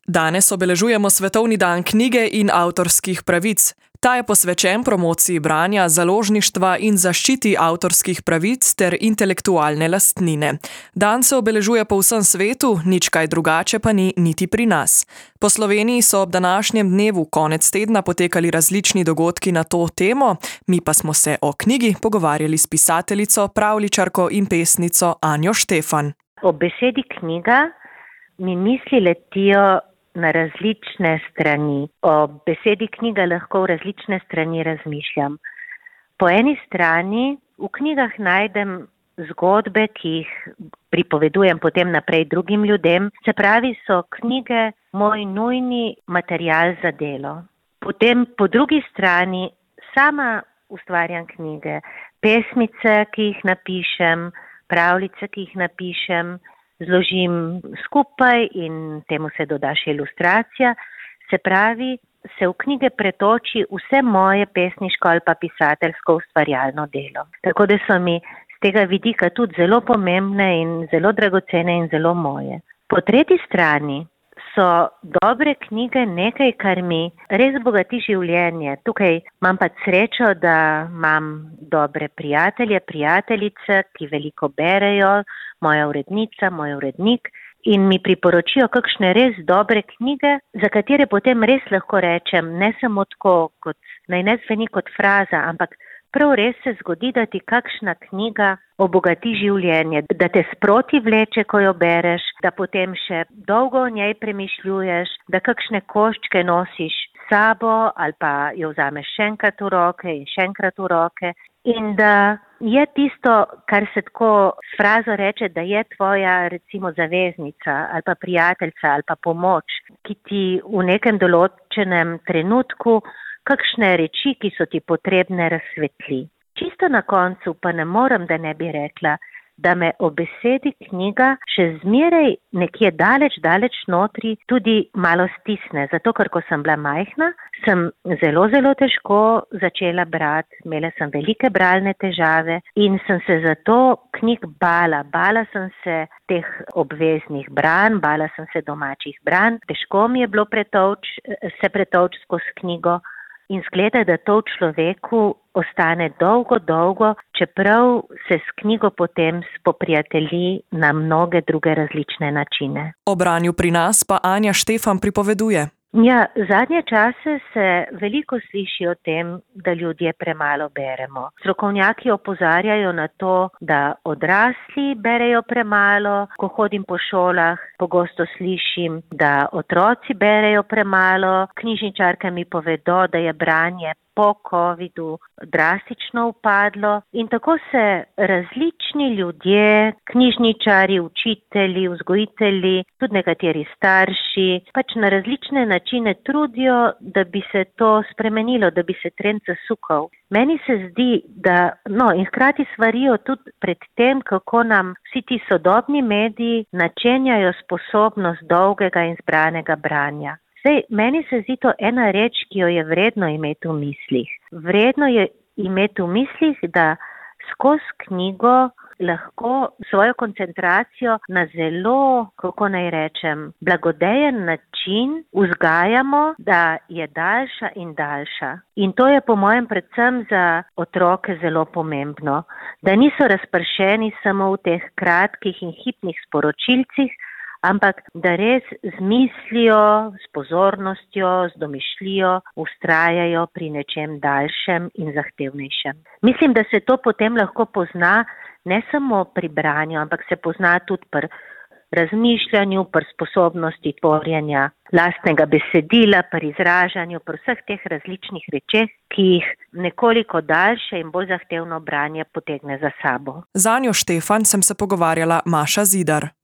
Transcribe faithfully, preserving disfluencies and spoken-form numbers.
Danes obeležujemo Svetovni dan knjige in avtorskih pravic. Ta je posvečen promociji branja, založništva in zaščiti avtorskih pravic ter intelektualne lastnine. Dan se obeležuje po vsem svetu, nič kaj drugače pa ni niti pri nas. Po Sloveniji so ob današnjem dnevu konec tedna potekali različni dogodki na to temo, mi pa smo se o knjigi pogovarjali s pisateljico, pravljičarko in pesnico Anjo Štefan. Ob besedi knjiga mi misli letijo na različne strani. O besedi knjiga lahko v različne strani razmišljam. Po eni strani v knjigah najdem zgodbe, ki jih pripovedujem potem naprej drugim ljudem. Se pravi, so knjige moj nujni material za delo. Potem po drugi strani sama ustvarjam knjige, pesmice, ki jih napišem, pravljice, ki jih napišem, zložim skupaj in temu se doda še ilustracija. Se pravi, se v knjige pretoči vse moje pesniško ali pa pisateljsko ustvarjalno delo. Tako da so mi z tega vidika tudi zelo pomembne in zelo dragocene in zelo moje. Po tretji strani so dobre knjige nekaj, kar mi res bogati življenje. Tukaj imam pa srečo, da imam dobre prijatelje, prijateljice, ki veliko berejo, moja urednica, moj urednik in mi priporočijo kakšne res dobre knjige, za katere potem res lahko rečem, ne samo tako, kot, naj ne zveni kot fraza, ampak prav res se zgodi, da ti kakšna knjiga obogati življenje, da te sproti vleče, ko jo bereš, da potem še dolgo o njej premišljuješ, da kakšne koščke nosiš s sabo ali pa jo vzameš še enkrat v roke in še enkrat v roke in da je tisto, kar se tako s frazo reče, da je tvoja recimo zaveznica ali pa prijateljica ali pa pomoč, ki ti v nekem določenem trenutku kakšne reči, ki so ti potrebne, razsvetli. Čisto na koncu pa ne morem, da ne bi rekla, da me o besedi knjiga še zmeraj nekje daleč, daleč notri tudi malo stisne. Zato, ker ko sem bila majhna, sem zelo, zelo težko začela brati, imela sem velike bralne težave in sem se zato knjig bala. Bala sem se teh obveznih branj, bala sem se domačih branj. Težko mi je bilo pretovč, se pretovč skozi knjigo. In zgleda, da to v človeku ostane dolgo, dolgo, čeprav se s knjigo potem spoprijatelji na mnoge druge različne načine. O branju pri nas pa Anja Štefan pripoveduje. Ja, zadnje čase se veliko sliši o tem, da ljudje premalo beremo. Strokovnjaki opozarjajo na to, da odrasli berejo premalo. Ko hodim po šolah, pogosto slišim, da otroci berejo premalo. Knjižničarke mi povedo, da je branje po covidu drastično upadlo in tako se različni ljudje, knjižničari, učitelji, vzgojitelji, tudi nekateri starši, pač na različne načine trudijo, da bi se to spremenilo, da bi se trend zasukal. Meni se zdi, da, no, in hkrati svarijo tudi pred tem, kako nam vsi ti sodobni mediji načenjajo sposobnost dolgega in zbranega branja. Zdaj, meni se zdi to ena reč, ki jo je vredno imeti v mislih. Vredno je imeti v mislih, da skozi knjigo lahko svojo koncentracijo na zelo, kako naj rečem, blagodejen način vzgajamo, da je daljša in daljša. In to je po mojem predvsem za otroke zelo pomembno, da niso razpršeni samo v teh kratkih in hipnih sporočilcih, ampak da res z mislijo, s pozornostjo, z domišljijo vztrajajo pri nečem daljšem in zahtevnejšem. Mislim, da se to potem lahko pozna ne samo pri branju, ampak se pozna tudi pri razmišljanju, pri sposobnosti tvorjenja lastnega besedila, pri izražanju, pri vseh teh različnih rečeh, ki jih nekoliko daljše in bolj zahtevno branje potegne za sabo. Z Anjo Štefan sem se pogovarjala Maša Zidar.